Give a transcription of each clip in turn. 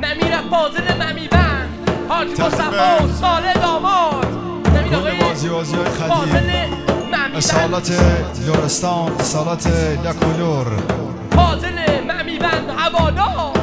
نمیره فاضل نمیبند حاج مصطفی و ساله داماد نمیره آقای فاضل نمیبند اصالت لورستان اصالت لکولور فاضل نمیبند هوادار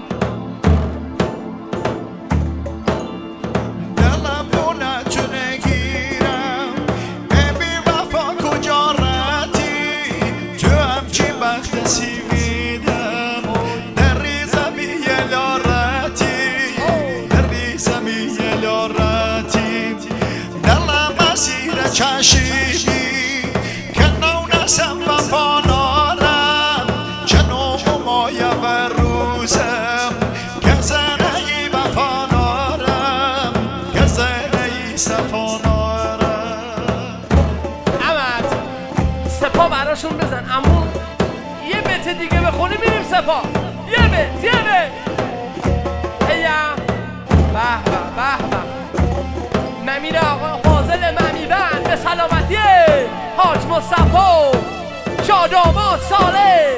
دلم رو نتونه گیرم ای بی وفا کجا رتی تو همچی بخت سیویدم در ریزمی یه لارتی در ریزمی یه لارتی دلم مسیر چشیدی که نونسم وفا نارم چنو مایه و روزم که زنهی وفا نارم که زنهی صفا نارم احمد سپا براشون بزن امون یه بت دیگه بخونی میریم سپا یه بت هیا به به به به نمیره آقا فاضل نمیبند به سلامتی حاج مصطفی شاداما ساله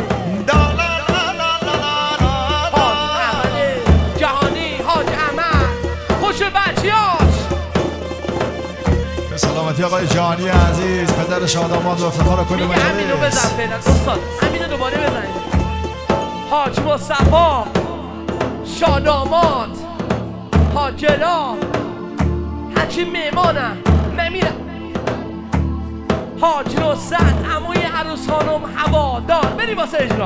حاج احمد جهانی حاج احمد خوش بچیاش به سلامتی آقای جهانی عزیز پدر شادامان و افتخار کل مجلس همینو بزن فعلا استاد همینو دوباره بزن حاج مصطفی شادامات حاجلا هرچی میمانم نمیرم حاج نصرت عموی عروس خانم هوادار بری واسه اجرا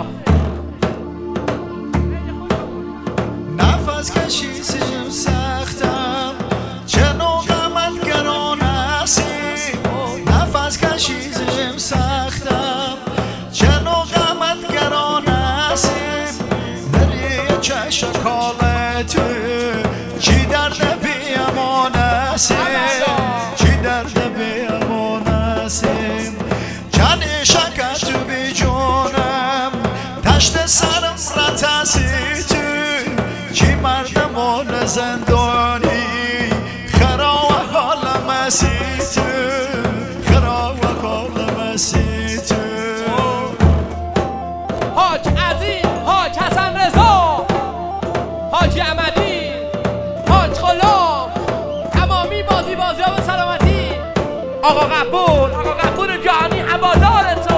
نفس کشیدم سختم چنو غمت گران هستی نفس کشیدم سختم چنو غمت گران هستی دری چشم کالت چی درد بی امان هستی چی درد بی امان هستی جانی شکر تو بی جونم تشت سرم رتسی تو چی مردمان زندانی خرا و حال مسی تو خرا و حال مسی تو حاج عزیز حاج حسن رضا حاج احمدی حاج غلام تمامی بازی ها به سلامتی آقا غفور جهانی هوادارتون